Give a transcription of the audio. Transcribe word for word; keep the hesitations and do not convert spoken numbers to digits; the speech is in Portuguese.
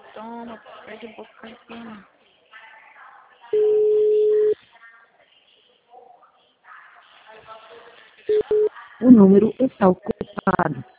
Toma, pede um pouco pra cima. O número está ocupado.